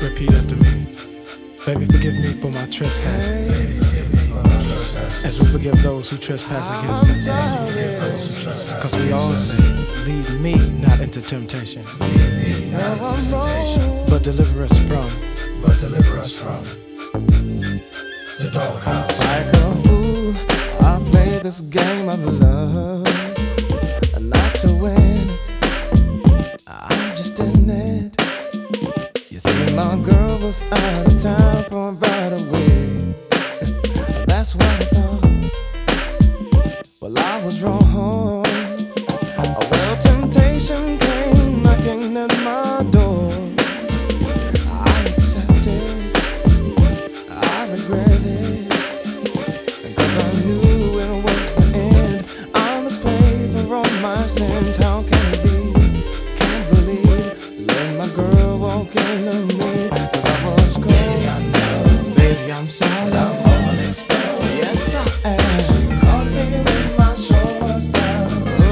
Repeat after me. Baby, forgive me for my trespasses, as we forgive those who trespass against us. Cause we all sin. Lead me not into temptation, but deliver us from the doghouse. Like a fool, I play this game of love, not to win it, I'm just in it. You see, my girl was out of town for about a week. That's what I thought. Well, I was wrong. Well, temptation came knocking at my door. I accepted, I regretted, because I knew it was the end. I must pay for all my sins. How can it be? Can't believe let my girl walk into me. Cause I was cold. Baby, I know. Baby, I'm sorry. I'm all exposed. Yes, I am. She caught me with my shoulders down.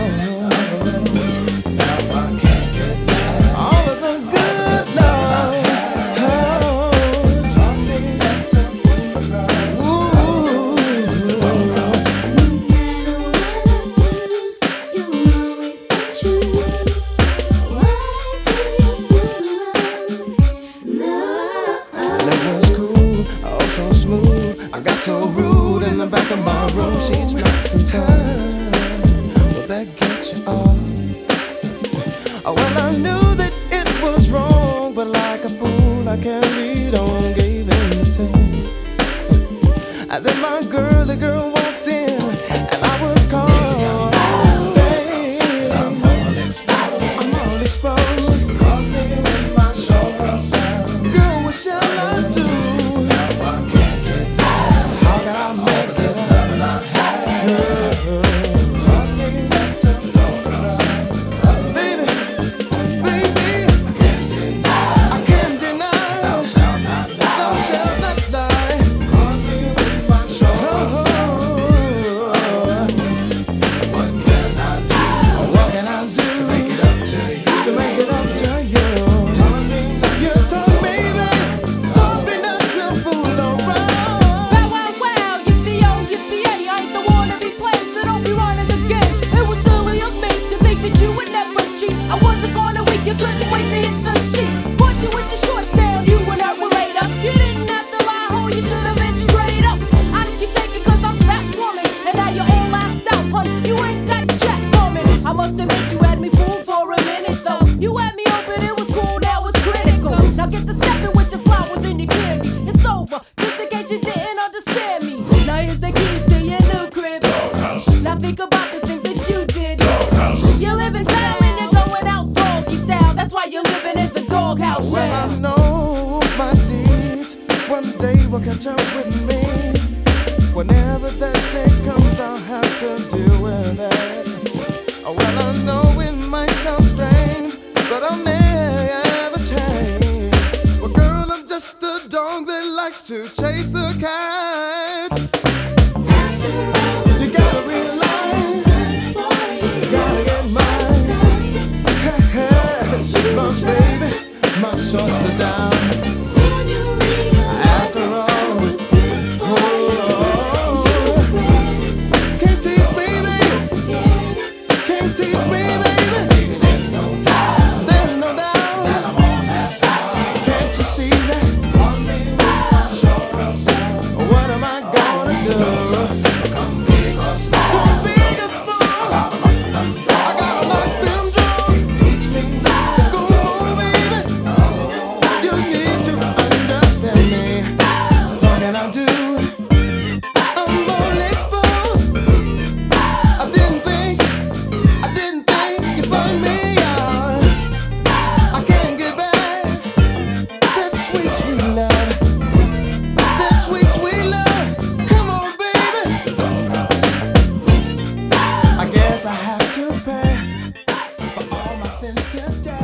Now I can't get back all of the good love. Taught me not to fool around. No matter what I do, you'll always be true. Why do you fool around? No. That was cool, oh so smooth. I got so rude in the back of my room. She's nice and tight. Will that get you off? Oh, well, I knew that it was wrong, but like a fool, I carried on, gave in the same. And then my girly girl walked in, and I was caught. Babe, I'm all exposed. She caught me with my shoulders down. Girl, what shall I do? Now I can't get back. How can I make it up? Taught me not to fool around. Baby, I can't deny. Thou shalt not lie. Caught me with my shoulders down. What can I do to make it up to you? To make it up to you. You told me not to fool around. Wow, wow, wow, yippee-oh, yippee-yay, I ain't the one to be played, so don't be running the game. It was silly of me to think that you would never cheat. I wasn't gonna weak, you couldn't wait to hit the sheets. Put you with your shorts down, you and her were laid up. You didn't have to lie, ho, you should've been straight up. I can take it cause I'm fat woman, and now you're all last out, hun. You ain't got jack coming. I must admit you had me fooled for a minute though. You had me open, it was cool, now it's critical. Now get to stepping with your flowers and your candy. It's over, just in case you didn't understand me. Now here's the keys to your new crib. Now think about the things that you did. You're living foul and you're going out doggy style. That's why you're living in the doghouse Well, I now. know my deeds one day will catch up with me. Whenever that day comes, I'll have to deal with it. Oh, well, I know it might sound strange, but I'll never change. Well, girl, I'm just a dog that likes to chase the cat. You gotta realize, you gotta get mine. My baby, my shorts are down. After all, can't teach me, baby. Can't teach me, baby. There's no doubt that I'm on that side. Can't you see that? What am I gonna do? Come big or small. Come big or small. I gotta knock them drums. Teach me not to go, baby. You need to understand me. What can I do? I'm all exposed. I didn't think you'd find me out. I can't get back that sweet, sweet love. That sweet, sweet love. Come on, baby. I guess I have to pay for all my sins today.